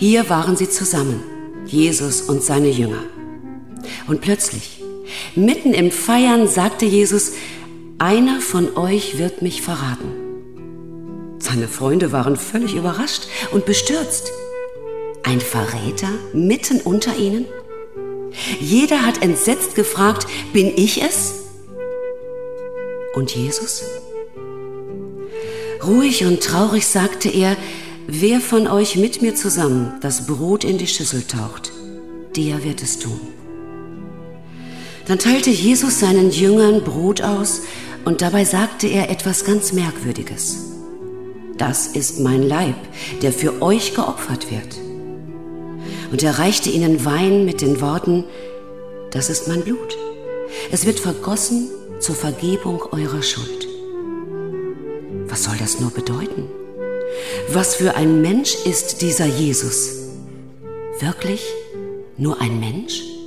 Hier waren sie zusammen, Jesus und seine Jünger. Und plötzlich, mitten im Feiern, sagte Jesus: Einer von euch wird mich verraten. Seine Freunde waren völlig überrascht und bestürzt. Ein Verräter mitten unter ihnen? Jeder hat entsetzt gefragt: Bin ich es? Und Jesus? Ruhig und traurig sagte er: Wer von euch mit mir zusammen das Brot in die Schüssel taucht, der wird es tun. Dann teilte Jesus seinen Jüngern Brot aus und dabei sagte er etwas ganz Merkwürdiges. Das ist mein Leib, der für euch geopfert wird. Und er reichte ihnen Wein mit den Worten: Das ist mein Blut. Es wird vergossen zur Vergebung eurer Schuld. Was soll das nur bedeuten? Was für ein Mensch ist dieser Jesus? Wirklich nur ein Mensch?